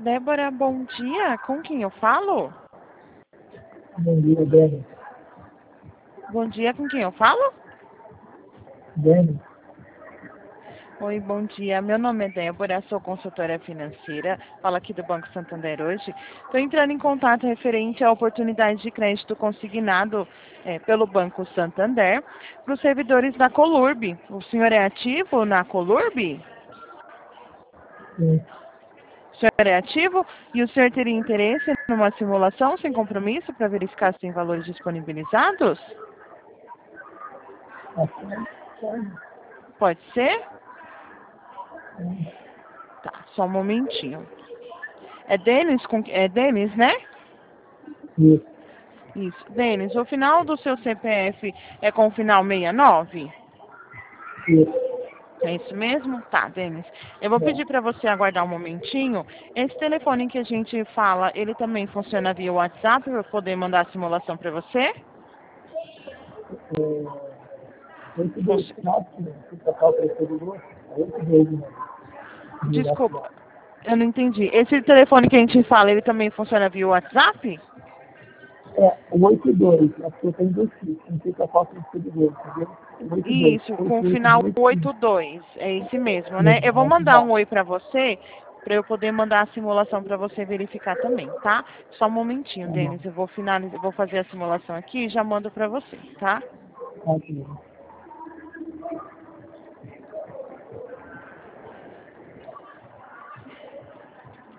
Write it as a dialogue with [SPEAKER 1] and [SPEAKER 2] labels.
[SPEAKER 1] Débora, bom dia. Com quem eu falo?
[SPEAKER 2] Bom dia, Denis.
[SPEAKER 1] Bom dia, com quem eu falo?
[SPEAKER 2] Denis,
[SPEAKER 1] Oi, bom dia. Meu nome é Débora, sou consultora financeira. Falo aqui do Banco Santander hoje. Estou entrando em contato referente à oportunidade de crédito consignado pelo Banco Santander para os servidores da Colurb. O senhor é ativo na Colurb?
[SPEAKER 2] sim,
[SPEAKER 1] O senhor é ativo e o senhor teria interesse numa simulação sem compromisso para verificar se tem valores disponibilizados?
[SPEAKER 2] assim,
[SPEAKER 1] Pode ser? Tá, só um momentinho. É Denis, né?
[SPEAKER 2] isso,
[SPEAKER 1] Isso. Denis, o final do seu CPF é com o final 69?
[SPEAKER 2] isso,
[SPEAKER 1] É isso mesmo? Tá, Denis. Eu vou pedir para você aguardar um momentinho. Esse telefone que a gente fala, ele também funciona via WhatsApp para eu poder mandar a simulação para você?
[SPEAKER 2] 82,
[SPEAKER 1] Funci-
[SPEAKER 2] 9, se tocar o preço do grosso, 82, né?
[SPEAKER 1] Desculpa, eu não entendi. Esse telefone que a gente fala, ele também funciona via WhatsApp?
[SPEAKER 2] O 82, é porque eu tenho dois filhos, não sei tocar o preço do grosso, entendeu? O 82,
[SPEAKER 1] Isso, com o final
[SPEAKER 2] 882,
[SPEAKER 1] 82. É esse mesmo, né? Eu vou mandar um
[SPEAKER 2] WhatsApp.
[SPEAKER 1] oi para você, para eu poder mandar a simulação para você verificar também, tá? Só um momentinho,
[SPEAKER 2] Tá bom,
[SPEAKER 1] Denis. Eu vou finalizar, eu vou fazer a simulação aqui e já mando para você, tá?
[SPEAKER 2] tá bom.